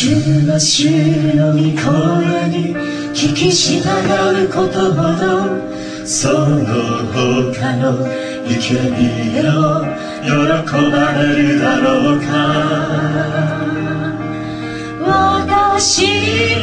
主の御声に聞き従うことほどその他の生贄を喜ばれるだろうか。私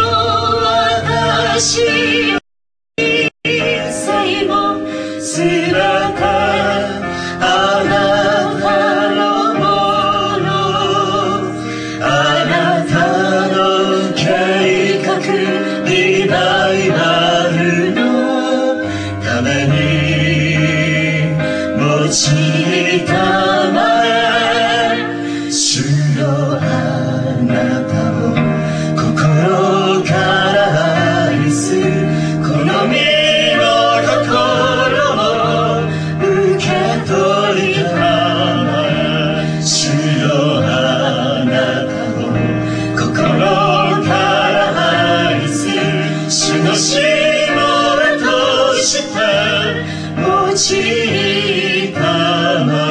の人生もすべてあなたのもの、あなたの計画リバイバルのために用いたまえ、主よあなたを心から愛すこの身の心を受け取りたまえ、主よあなたを心から愛す主のしもべとして用いたま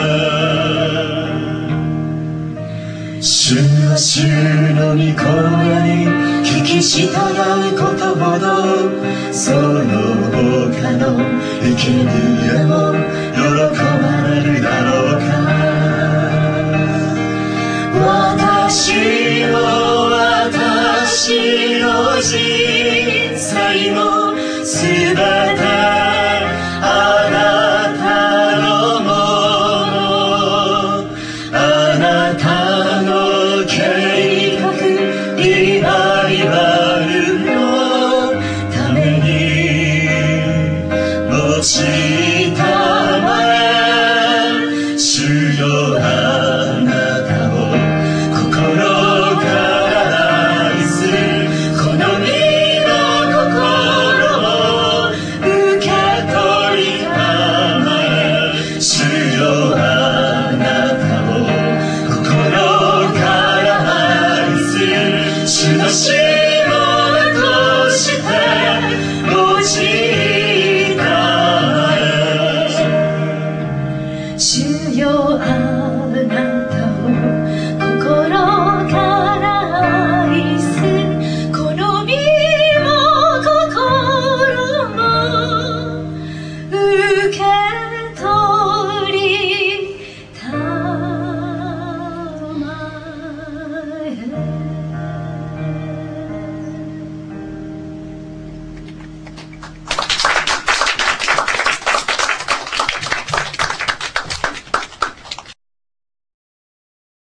え。主は主の御声に聞き従うことほどその他の生贄も喜ばれるだろうか。私の人生もすべてあなたのもの、あなたの計画リバイバルのために用い